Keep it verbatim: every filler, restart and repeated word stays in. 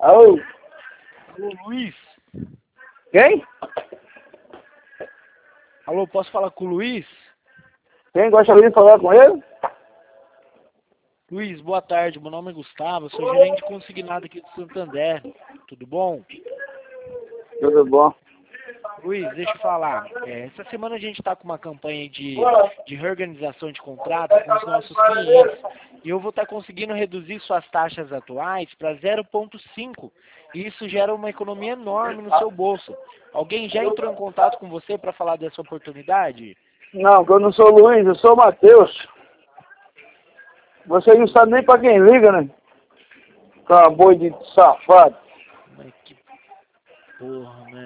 Alô? Alô, Luiz? Quem? Alô, posso falar com o Luiz? Quem gostaria de falar com ele? Luiz, boa tarde. Meu nome é Gustavo, eu sou gerente consignado aqui do Santander. Tudo bom? Tudo bom. Luiz, deixa eu falar. É, essa semana a gente está com uma campanha de, de reorganização de contrato com os nossos clientes. E eu vou estar conseguindo reduzir suas taxas atuais para zero vírgula cinco. E isso gera uma economia enorme no seu bolso. Alguém já entrou em contato com você para falar dessa oportunidade? Não, que eu não sou Luiz, eu sou Matheus. Você não sabe nem pra quem liga, né? Caboi de safado. Mas que porra, né?